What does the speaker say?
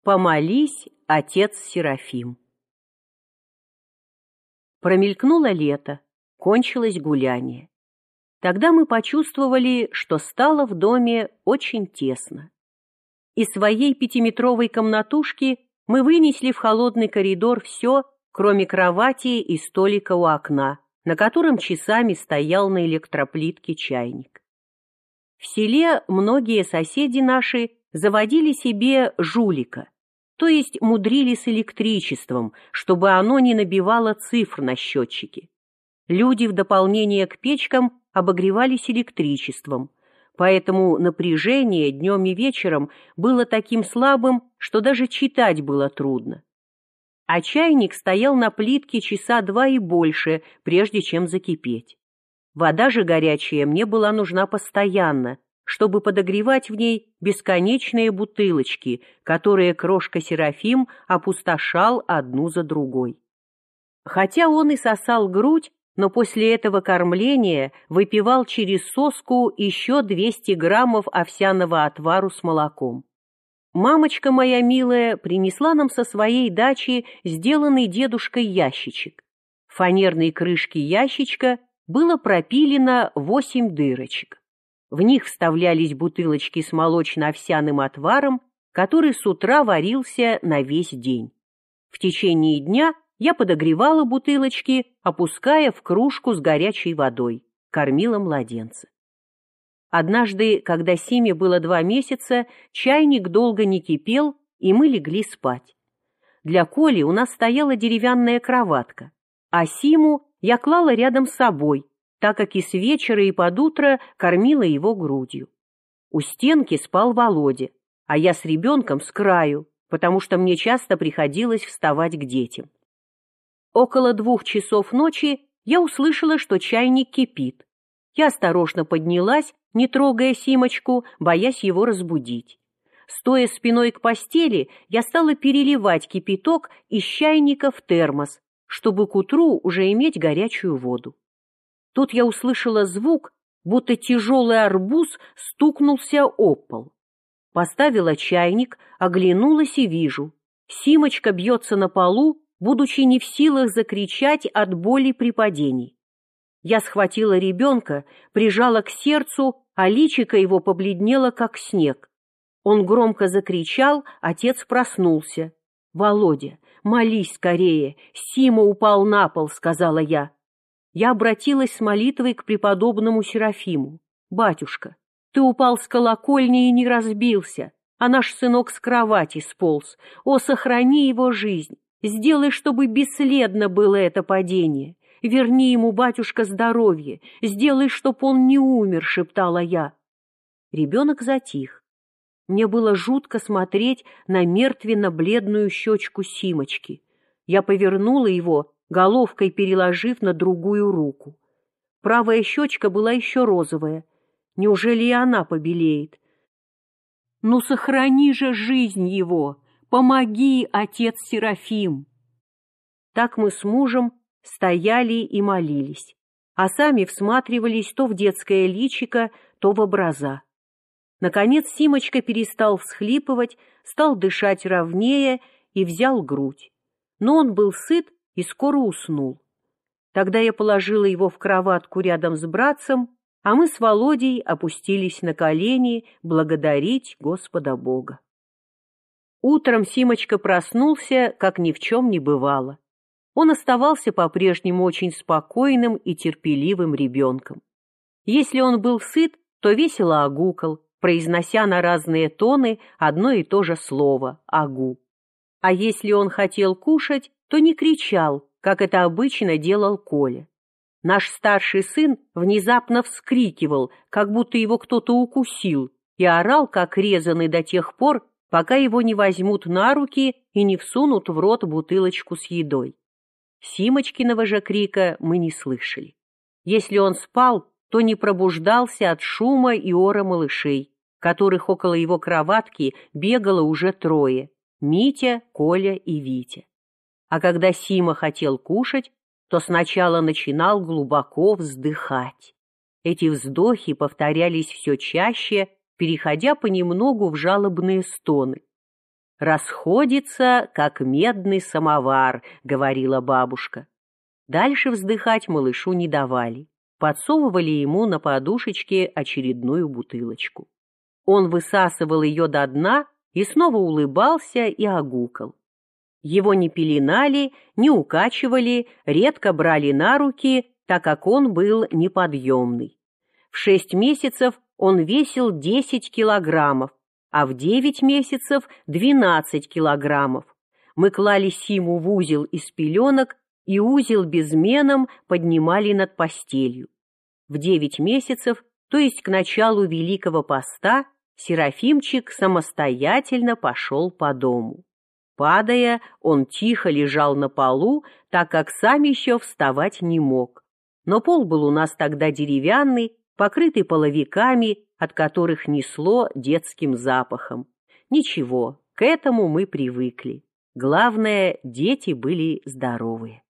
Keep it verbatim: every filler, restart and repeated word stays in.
Помолись, отец Серафим. Промелькнуло лето, кончилось гуляние. Тогда мы почувствовали, что стало в доме очень тесно. Из своей пятиметровой комнатушки мы вынесли в холодный коридор все, кроме кровати и столика у окна, на котором часами стоял на электроплитке чайник. В селе многие соседи наши заводили себе жулика, то есть мудрили с электричеством, чтобы оно не набивало цифр на счетчике. Люди в дополнение к печкам обогревались электричеством, поэтому напряжение днем и вечером было таким слабым, что даже читать было трудно. А чайник стоял на плитке часа два и больше, прежде чем закипеть. Вода же горячая мне была нужна постоянно, чтобы подогревать в ней бесконечные бутылочки, которые крошка Серафим опустошал одну за другой. Хотя он и сосал грудь, но после этого кормления выпивал через соску еще двести граммов овсяного отвару с молоком. Мамочка моя милая принесла нам со своей дачи сделанный дедушкой ящичек. В фанерной крышке ящичка было пропилено восемь дырочек. В них вставлялись бутылочки с молочно-овсяным отваром, который с утра варился на весь день. В течение дня я подогревала бутылочки, опуская в кружку с горячей водой, кормила младенца. Однажды, когда Симе было два месяца, чайник долго не кипел, и мы легли спать. Для Коли у нас стояла деревянная кроватка, а Симу я клала рядом с собой, так как и с вечера, и под утро кормила его грудью. У стенки спал Володя, а я с ребенком с краю, потому что мне часто приходилось вставать к детям. Около двух часов ночи я услышала, что чайник кипит. Я осторожно поднялась, не трогая Симочку, боясь его разбудить. Стоя спиной к постели, я стала переливать кипяток из чайника в термос, чтобы к утру уже иметь горячую воду. Тут я услышала звук, будто тяжелый арбуз стукнулся об пол. Поставила чайник, оглянулась и вижу. Симочка бьется на полу, будучи не в силах закричать от боли при падении. Я схватила ребенка, прижала к сердцу, а личико его побледнело, как снег. Он громко закричал, отец проснулся. «Володя, молись скорее, Сима упал на пол», — сказала я. Я обратилась с молитвой к преподобному Серафиму. «Батюшка, ты упал с колокольни и не разбился, а наш сынок с кровати сполз. О, сохрани его жизнь, сделай, чтобы бесследно было это падение. Верни ему, батюшка, здоровье, сделай, чтоб он не умер», — шептала я. Ребенок затих. Мне было жутко смотреть на мертвенно-бледную щечку Симочки. Я повернула его, головкой переложив на другую руку. Правая щечка была еще розовая. Неужели и она побелеет? «Ну, сохрани же жизнь его! Помоги, отец Серафим!» Так мы с мужем стояли и молились, а сами всматривались то в детское личико, то в образа. Наконец Симочка перестал всхлипывать, стал дышать ровнее и взял грудь. Но он был сыт и скоро уснул. Тогда я положила его в кроватку рядом с братцем, а мы с Володей опустились на колени благодарить Господа Бога. Утром Симочка проснулся, как ни в чем не бывало. Он оставался по-прежнему очень спокойным и терпеливым ребенком. Если он был сыт, то весело огукал, произнося на разные тоны одно и то же слово «агу». А если он хотел кушать, то не кричал, как это обычно делал Коля. Наш старший сын внезапно вскрикивал, как будто его кто-то укусил, и орал, как резанный, до тех пор, пока его не возьмут на руки и не всунут в рот бутылочку с едой. Симочкиного же крика мы не слышали. Если он спал, то не пробуждался от шума и ора малышей, которых около его кроватки бегало уже трое — Митя, Коля и Витя. А когда Сима хотел кушать, то сначала начинал глубоко вздыхать. Эти вздохи повторялись все чаще, переходя понемногу в жалобные стоны. «Расходится, как медный самовар», — говорила бабушка. Дальше вздыхать малышу не давали. Подсовывали ему на подушечке очередную бутылочку. Он высасывал ее до дна и снова улыбался и огукал. Его не пеленали, не укачивали, редко брали на руки, так как он был неподъемный. В шесть месяцев он весил десять килограммов, а в девять месяцев двенадцать килограммов. Мы клали Симу в узел из пеленок и узел безменом поднимали над постелью. В девять месяцев, то есть к началу Великого Поста, Серафимчик самостоятельно пошел по дому. Падая, он тихо лежал на полу, так как сам еще вставать не мог. Но пол был у нас тогда деревянный, покрытый половиками, от которых несло детским запахом. Ничего, к этому мы привыкли. Главное, дети были здоровые.